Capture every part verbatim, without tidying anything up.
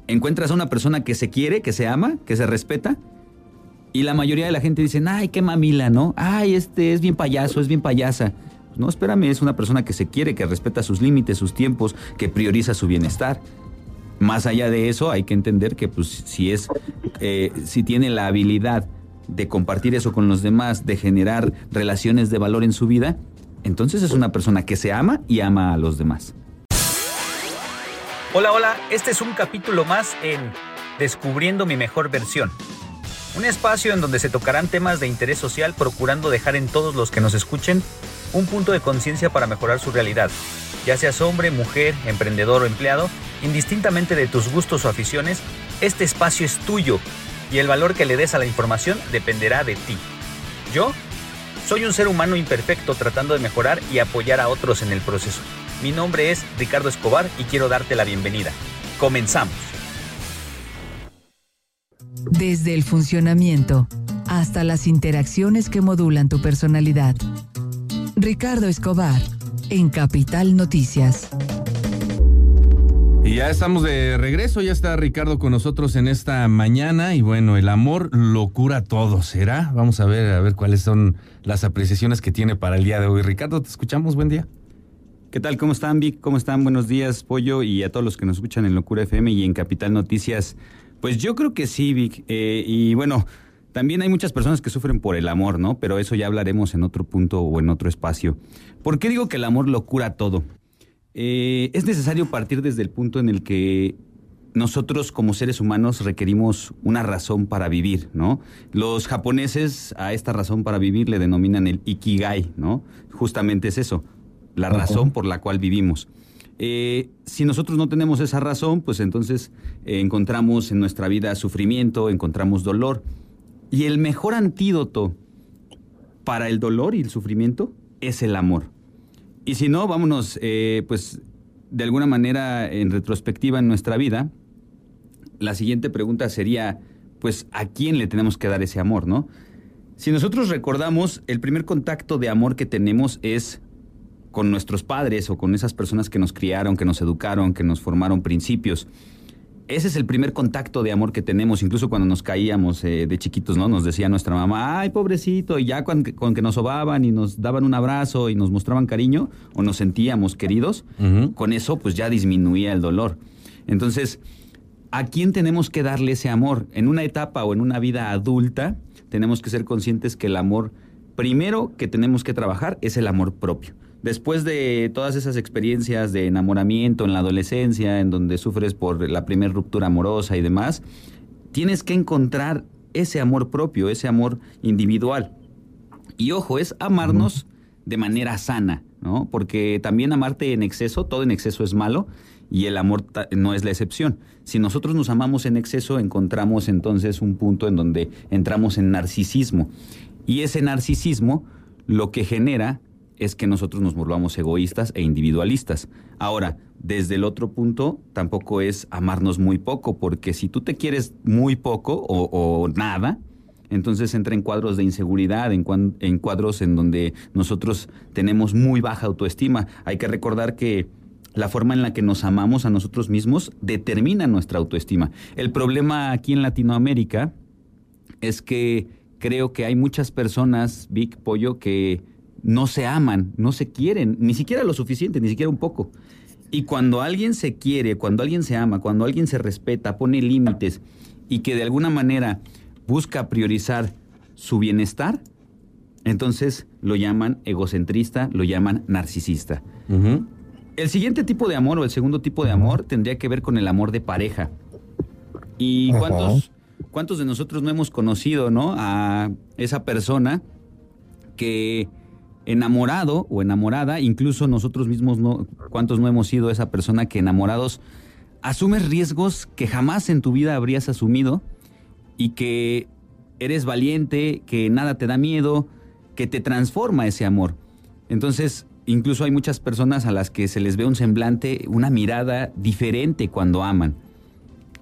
encuentras a una persona que se quiere, que se ama, que se respeta, y la mayoría de la gente dice, ay, qué mamila, ¿no? Ay, este es bien payaso, es bien payasa. No, espérame, es una persona que se quiere, que respeta sus límites, sus tiempos, que prioriza su bienestar. Más allá de eso, hay que entender que pues, si, es, eh, si tiene la habilidad de compartir eso con los demás, de generar relaciones de valor en su vida, entonces es una persona que se ama y ama a los demás. Hola, hola, este es un capítulo más en Descubriendo mi mejor versión. Un espacio en donde se tocarán temas de interés social procurando dejar en todos los que nos escuchen un punto de conciencia para mejorar su realidad. Ya seas hombre, mujer, emprendedor o empleado, indistintamente de tus gustos o aficiones, este espacio es tuyo y el valor que le des a la información dependerá de ti. Yo soy un ser humano imperfecto tratando de mejorar y apoyar a otros en el proceso. Mi nombre es Ricardo Escobar y quiero darte la bienvenida. Comenzamos. Desde el funcionamiento hasta las interacciones que modulan tu personalidad. Ricardo Escobar, en Capital Noticias. Y ya estamos de regreso, ya está Ricardo con nosotros en esta mañana y bueno, el amor lo cura todo, ¿será? Vamos a ver, a ver cuáles son las apreciaciones que tiene para el día de hoy. Ricardo, te escuchamos, buen día. ¿Qué tal? ¿Cómo están, Vic? ¿Cómo están? Buenos días, Pollo, y a todos los que nos escuchan en Locura F M y en Capital Noticias. Pues yo creo que sí, Vic, eh, y bueno, también hay muchas personas que sufren por el amor, ¿no? Pero eso ya hablaremos en otro punto o en otro espacio. ¿Por qué digo que el amor lo cura todo? Eh, es necesario partir desde el punto en el que nosotros como seres humanos requerimos una razón para vivir, ¿no? Los japoneses a esta razón para vivir le denominan el ikigai, ¿no? Justamente es eso, la uh-huh. razón por la cual vivimos. Eh, si nosotros no tenemos esa razón, pues entonces eh, encontramos en nuestra vida sufrimiento, encontramos dolor. Y el mejor antídoto para el dolor y el sufrimiento es el amor. Y si no, vámonos, eh, pues, de alguna manera, en retrospectiva en nuestra vida, la siguiente pregunta sería, pues, ¿a quién le tenemos que dar ese amor, no? Si nosotros recordamos, el primer contacto de amor que tenemos es con nuestros padres o con esas personas que nos criaron, que nos educaron, que nos formaron principios. Ese es el primer contacto de amor que tenemos, incluso cuando nos caíamos eh, de chiquitos, ¿no? Nos decía nuestra mamá, ay, pobrecito, y ya con, con que nos sobaban y nos daban un abrazo y nos mostraban cariño o nos sentíamos queridos, uh-huh. con eso pues ya disminuía el dolor. Entonces, ¿a quién tenemos que darle ese amor? En una etapa o en una vida adulta, tenemos que ser conscientes que el amor primero que tenemos que trabajar es el amor propio. Después de todas esas experiencias de enamoramiento en la adolescencia, en donde sufres por la primera ruptura amorosa y demás, tienes que encontrar ese amor propio, ese amor individual. Y ojo, es amarnos de manera sana, ¿no? Porque también amarte en exceso, todo en exceso es malo, y el amor ta- no es la excepción. Si nosotros nos amamos en exceso, encontramos entonces un punto en donde entramos en narcisismo. Y ese narcisismo lo que genera es que nosotros nos volvamos egoístas e individualistas. Ahora, desde el otro punto, tampoco es amarnos muy poco, porque si tú te quieres muy poco o, o nada, entonces entra en cuadros de inseguridad, en, cuan, en cuadros en donde nosotros tenemos muy baja autoestima. Hay que recordar que la forma en la que nos amamos a nosotros mismos determina nuestra autoestima. El problema aquí en Latinoamérica es que creo que hay muchas personas, Vic, Pollo, que no se aman, no se quieren, ni siquiera lo suficiente, ni siquiera un poco. Y cuando alguien se quiere, cuando alguien se ama, cuando alguien se respeta, pone límites y que de alguna manera busca priorizar su bienestar, entonces lo llaman egocentrista, lo llaman narcisista. Uh-huh. El siguiente tipo de amor o el segundo tipo de amor tendría que ver con el amor de pareja. ¿Y uh-huh. cuántos, cuántos de nosotros no hemos conocido, ¿no? A esa persona que enamorado o enamorada, incluso nosotros mismos, no, ¿cuántos no hemos sido esa persona que enamorados asumes riesgos que jamás en tu vida habrías asumido y que eres valiente, que nada te da miedo, que te transforma ese amor? Entonces, incluso hay muchas personas a las que se les ve un semblante, una mirada diferente cuando aman.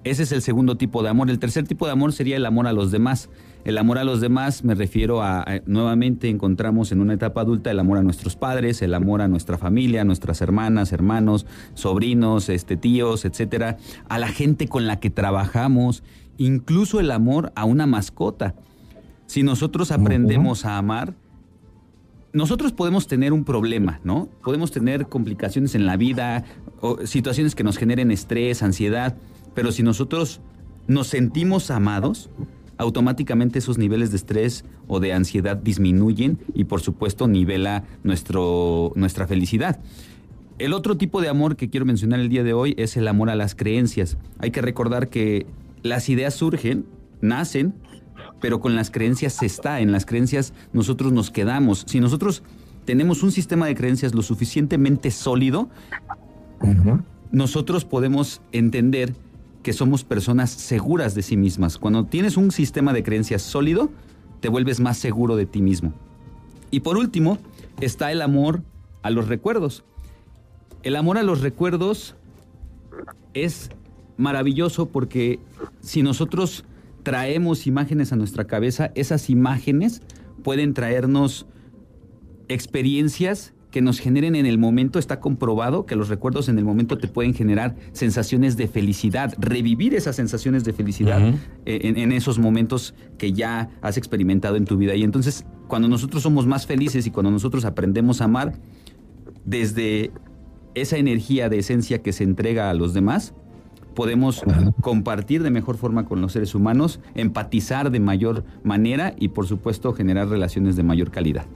Ese es el segundo tipo de amor. El tercer tipo de amor sería el amor a los demás. El amor a los demás me refiero a, a, nuevamente encontramos en una etapa adulta el amor a nuestros padres, el amor a nuestra familia, a nuestras hermanas, hermanos, sobrinos, este, tíos, etcétera, a la gente con la que trabajamos, incluso el amor a una mascota. Si nosotros aprendemos uh-huh. a amar, nosotros podemos tener un problema, ¿no? Podemos tener complicaciones en la vida, o situaciones que nos generen estrés, ansiedad, pero si nosotros nos sentimos amados, automáticamente esos niveles de estrés o de ansiedad disminuyen y por supuesto nivela nuestro, nuestra felicidad. El otro tipo de amor que quiero mencionar el día de hoy es el amor a las creencias. Hay que recordar que las ideas surgen, nacen, pero con las creencias se está, en las creencias nosotros nos quedamos. Si nosotros tenemos un sistema de creencias lo suficientemente sólido, uh-huh. nosotros podemos entender que somos personas seguras de sí mismas. Cuando tienes un sistema de creencias sólido, te vuelves más seguro de ti mismo. Y por último, está el amor a los recuerdos. El amor a los recuerdos es maravilloso porque si nosotros traemos imágenes a nuestra cabeza, esas imágenes pueden traernos experiencias que nos generen en el momento. Está comprobado que los recuerdos en el momento te pueden generar sensaciones de felicidad, revivir esas sensaciones de felicidad uh-huh. en, en esos momentos que ya has experimentado en tu vida. Y entonces, cuando nosotros somos más felices y cuando nosotros aprendemos a amar, desde esa energía de esencia que se entrega a los demás, podemos uh-huh. compartir de mejor forma con los seres humanos, empatizar de mayor manera y, por supuesto, generar relaciones de mayor calidad.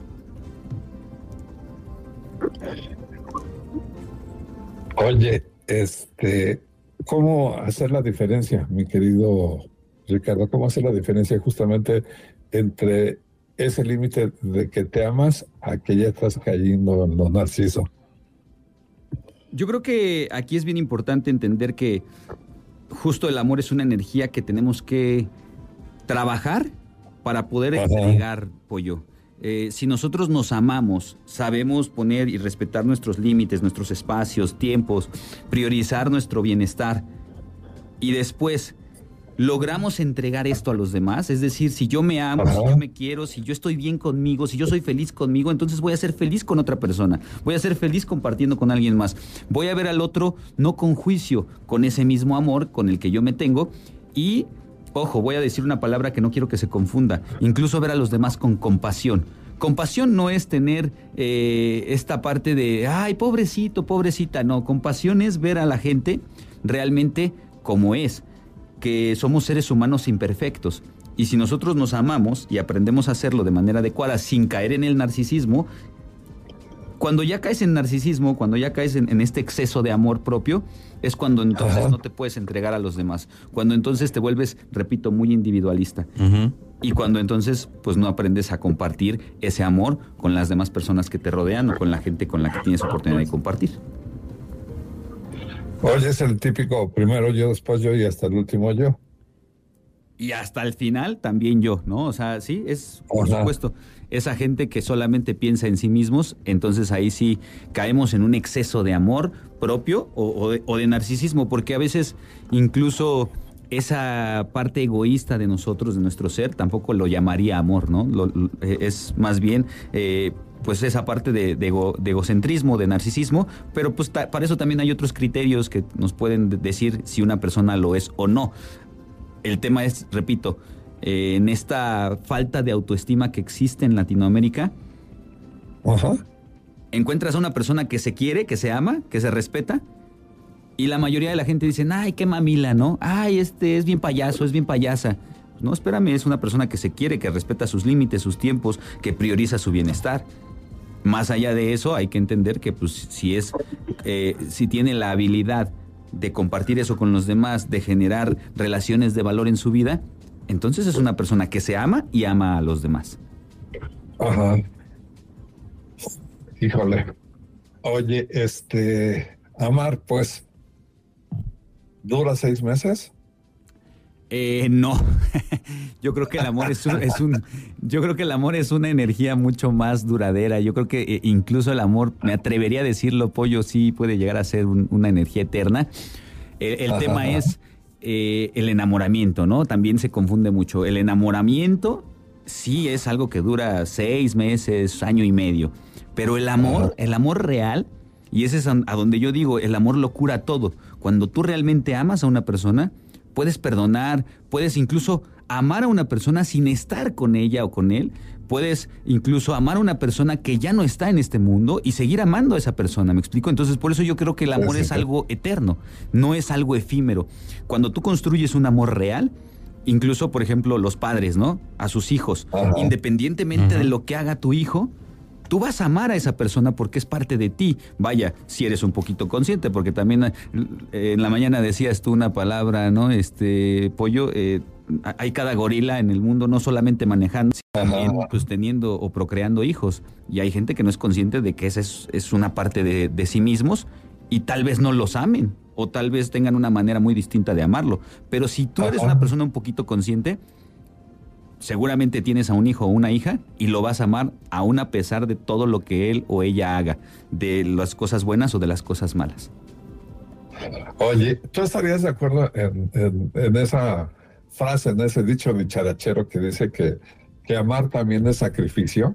Oye, este, ¿cómo hacer la diferencia, mi querido Ricardo? ¿Cómo hacer la diferencia justamente entre ese límite de que te amas a que ya estás cayendo en lo narciso? Yo creo que aquí es bien importante entender que justo el amor es una energía que tenemos que trabajar para poder entregar, Pollo. Eh, si nosotros nos amamos, sabemos poner y respetar nuestros límites, nuestros espacios, tiempos, priorizar nuestro bienestar y después logramos entregar esto a los demás, es decir, si yo me amo, Ajá. si yo me quiero, si yo estoy bien conmigo, si yo soy feliz conmigo, entonces voy a ser feliz con otra persona, voy a ser feliz compartiendo con alguien más, voy a ver al otro no con juicio, con ese mismo amor con el que yo me tengo y... Ojo, voy a decir una palabra que no quiero que se confunda. Incluso ver a los demás con compasión. Compasión no es tener eh, esta parte de, ay, pobrecito, pobrecita. No, compasión es ver a la gente realmente como es, que somos seres humanos imperfectos. Y si nosotros nos amamos y aprendemos a hacerlo de manera adecuada sin caer en el narcisismo, cuando ya caes en narcisismo, cuando ya caes en, en este exceso de amor propio, es cuando entonces Ajá. no te puedes entregar a los demás. Cuando entonces te vuelves, repito, muy individualista. Uh-huh. Y cuando entonces pues no aprendes a compartir ese amor con las demás personas que te rodean o con la gente con la que tienes oportunidad de compartir. Oye, es el típico primero yo, después yo y hasta el último yo. Y hasta el final también yo, ¿no? O sea, sí, es, por Ajá. supuesto, esa gente que solamente piensa en sí mismos, entonces ahí sí caemos en un exceso de amor propio o, o, de, o de narcisismo, porque a veces incluso esa parte egoísta de nosotros, de nuestro ser, tampoco lo llamaría amor, ¿no? Lo, lo, es más bien... Eh, pues esa parte de, de, ego, de egocentrismo, de narcisismo, pero pues ta, para eso también hay otros criterios que nos pueden decir si una persona lo es o no. El tema es, repito, eh, en esta falta de autoestima que existe en Latinoamérica, Ajá. encuentras a una persona que se quiere, que se ama, que se respeta, y la mayoría de la gente dice, ay, qué mamila, ¿no? Ay, este es bien payaso, es bien payasa. No, espérame, es una persona que se quiere, que respeta sus límites, sus tiempos, que prioriza su bienestar. Más allá de eso, hay que entender que pues si es, eh, si tiene la habilidad de compartir eso con los demás, de generar relaciones de valor en su vida, entonces es una persona que se ama y ama a los demás. Ajá. Híjole. Oye, este, amar, pues, ¿dura seis meses? Eh, no, yo creo que el amor es un, es un, yo creo que el amor es una energía mucho más duradera. Yo creo que eh, incluso el amor, me atrevería a decirlo, Pollo, sí puede llegar a ser un, una energía eterna. El, el tema es eh, el enamoramiento, ¿no? También se confunde mucho. El enamoramiento sí es algo que dura seis meses, año y medio. Pero el amor, el amor real, y ese es a donde yo digo, el amor lo cura todo. Cuando tú realmente amas a una persona, puedes perdonar, puedes incluso amar a una persona sin estar con ella o con él. Puedes incluso amar a una persona que ya no está en este mundo y seguir amando a esa persona, ¿me explico? Entonces, por eso yo creo que el amor es algo eterno, no es algo efímero. Cuando tú construyes un amor real, incluso, por ejemplo, los padres, ¿no? A sus hijos, Ajá. independientemente Ajá. de lo que haga tu hijo, tú vas a amar a esa persona porque es parte de ti. Vaya, si eres un poquito consciente, porque también eh, en la mañana decías tú una palabra, ¿no? Este, Pollo, eh, hay cada gorila en el mundo, no solamente manejando, sino también pues teniendo o procreando hijos. Y hay gente que no es consciente de que esa es, es una parte de, de sí mismos y tal vez no los amen o tal vez tengan una manera muy distinta de amarlo. Pero si tú eres una persona un poquito consciente, seguramente tienes a un hijo o una hija y lo vas a amar aún a pesar de todo lo que él o ella haga, de las cosas buenas o de las cosas malas. Oye, ¿tú estarías de acuerdo en, en, en esa frase, en ese dicho dicharachero que dice que, que amar también es sacrificio?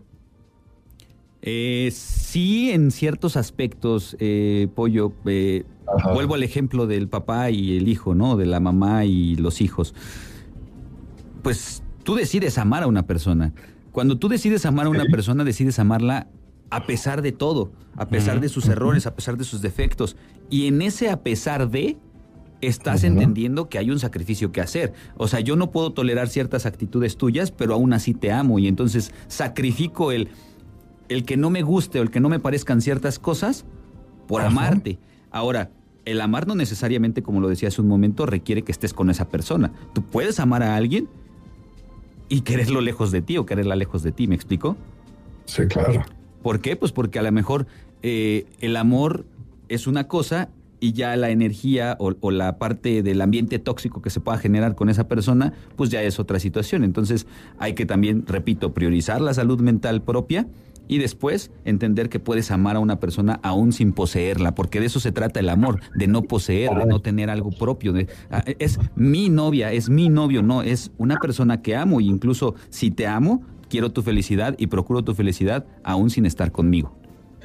Eh, sí, en ciertos aspectos, eh, Pollo. Eh, vuelvo al ejemplo del papá y el hijo, ¿no? De la mamá y los hijos. Pues tú decides amar a una persona. Cuando tú decides amar a una persona, decides amarla a pesar de todo, a pesar de sus errores, a pesar de sus defectos. Y en ese a pesar de, estás uh-huh. entendiendo que hay un sacrificio que hacer. O sea, yo no puedo tolerar ciertas actitudes tuyas, pero aún así te amo. Y entonces sacrifico el, el que no me guste o el que no me parezcan ciertas cosas por uh-huh. amarte. Ahora, el amar no necesariamente, como lo decía hace un momento, requiere que estés con esa persona. Tú puedes amar a alguien y quererlo lejos de ti o quererla lejos de ti, ¿me explico? Sí, claro. ¿Por qué? Pues porque a lo mejor eh, el amor es una cosa y ya la energía o, o la parte del ambiente tóxico que se pueda generar con esa persona, pues ya es otra situación. Entonces hay que también, repito, priorizar la salud mental propia y después entender que puedes amar a una persona aún sin poseerla, porque de eso se trata el amor, de no poseer, de no tener algo propio. De, es mi novia, es mi novio, no, es una persona que amo y incluso si te amo, quiero tu felicidad y procuro tu felicidad aún sin estar conmigo.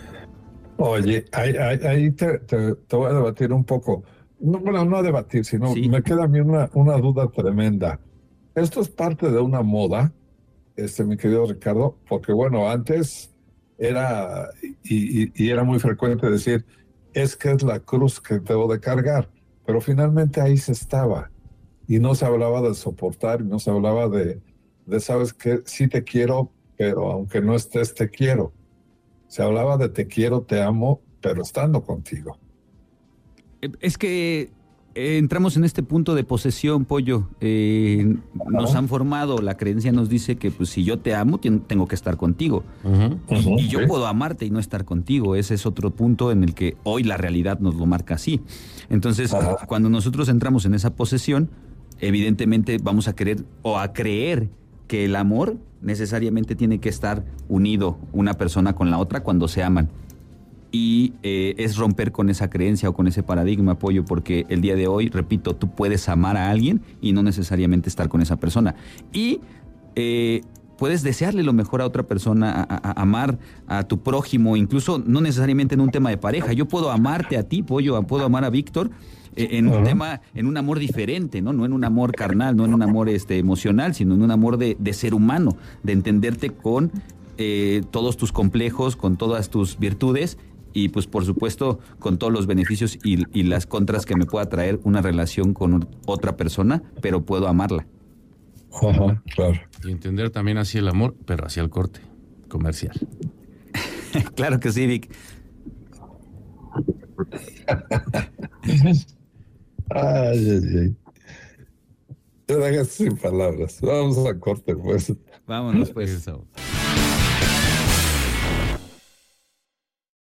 Oye, ahí, ahí, ahí te, te, te voy a debatir un poco. No, bueno, no a debatir, sino sí. me queda a mí una, una duda tremenda. Esto es parte de una moda, este, mi querido Ricardo, porque bueno, antes era, y, y, y era muy frecuente decir, es que es la cruz que debo de cargar, pero finalmente ahí se estaba, y no se hablaba de soportar, y no se hablaba de, de sabes que sí te quiero, pero aunque no estés, te quiero. Se hablaba de te quiero, te amo, pero estando contigo. Es que eh, entramos en este punto de posesión, Pollo. Eh, nos han formado, la creencia nos dice que pues, si yo te amo, tengo que estar contigo. Uh-huh, uh-huh, y yo ¿sí? puedo amarte y no estar contigo. Ese es otro punto en el que hoy la realidad nos lo marca así. Entonces, uh-huh. cuando nosotros entramos en esa posesión, evidentemente vamos a querer o a creer que el amor necesariamente tiene que estar unido una persona con la otra cuando se aman. Y eh, es romper con esa creencia o con ese paradigma, Pollo, porque el día de hoy, repito, tú puedes amar a alguien y no necesariamente estar con esa persona. Y eh, puedes desearle lo mejor a otra persona, a, a, a amar a tu prójimo, incluso no necesariamente en un tema de pareja. Yo puedo amarte a ti, Pollo, puedo amar a Víctor, en un uh-huh. tema, en un amor diferente, ¿no? No en un amor carnal, no en un amor este, emocional, sino en un amor de, de ser humano, de entenderte con eh, todos tus complejos, con todas tus virtudes y pues por supuesto con todos los beneficios y, y las contras que me pueda traer una relación con otra persona, pero puedo amarla. Uh-huh, claro. Y entender también hacia el amor, pero hacia el corte comercial. Claro que sí, Vic. Ay, ay, ay. Te dejas sin palabras. Vamos a corte, pues. Vámonos, pues.